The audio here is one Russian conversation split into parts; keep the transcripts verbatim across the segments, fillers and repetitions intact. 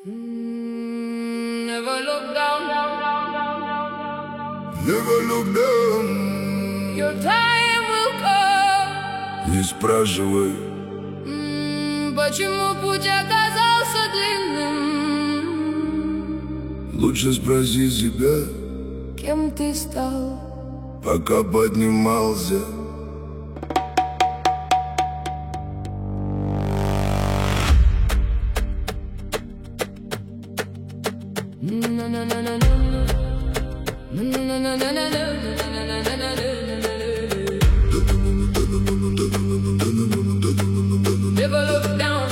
Never look down. Never look down. Your time will come. Не спрашивай, М, Почему путь оказался длинным? лучше спроси себя, Кем ты стал? пока поднимался. Never look down.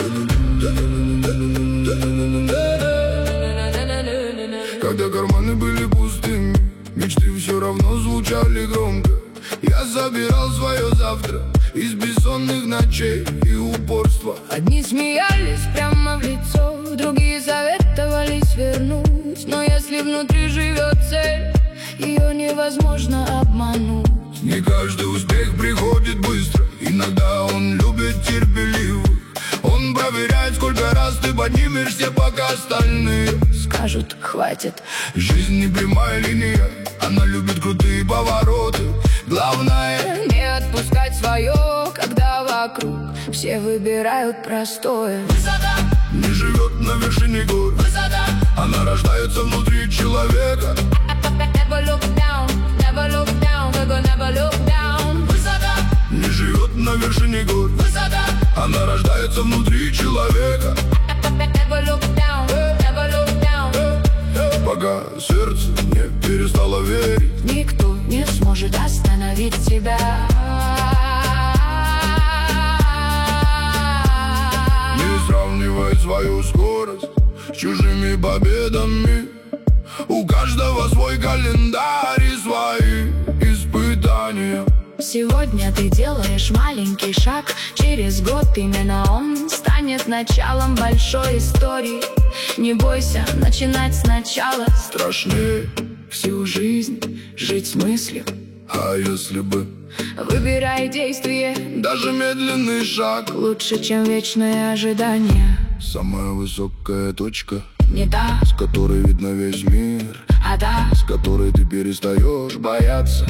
Когда карманы были пустыми, мечты все равно звучали громко. Я забирал свое завтра из бессонных ночей и упорства. Одни смеялись прямо в лицо, другие советовали свернуть. Но если внутри живет цель, ее невозможно обмануть. Не каждый успех приходит быстро, иногда он любит терпеливых. Он проверяет, сколько раз ты поднимешься, пока остальные Скажут, хватит. Жизнь не прямая линия, она любит крутые повороты. Главное Не отпускать свое, когда вокруг все выбирают простое. Высота, не живет на вершине гор, высота. она рождается внутри человека. Never look down, never look down, never, never look down. Высота, Не живет на вершине гор, высота. она рождается внутри человека. Never look down, never look down. Пока сердце не перестало верить, Никто не сможет остановить тебя. не сравнивай свою скорость с чужими победами. У каждого свой календарь и свои испытания. Сегодня ты делаешь маленький шаг, через год именно он станет началом большой истории. Не бойся начинать сначала. Страшнее, Всю жизнь жить с мыслью. а если бы Выбирай действие, даже медленный шаг, лучше, чем вечное ожидание. самая высокая точка, Не та, с которой видно весь мир, а та с которой ты перестаешь бояться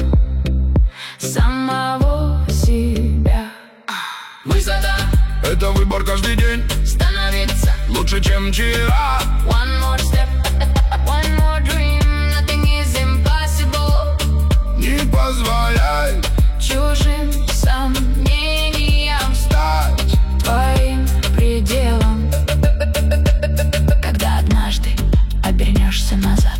самого себя. Высота, это выбор каждый день, становиться лучше, чем вчера. One more step, one more dream. Nothing is impossible. Не позволяй Чужим сомнениям стать твоим пределом. Когда однажды обернешься назад,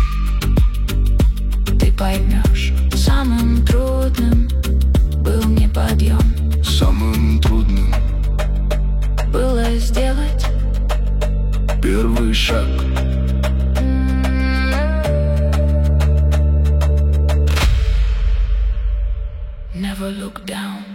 ты поймешь, самым трудным был не подъем, самым трудным было сделать первый шаг. Never look down.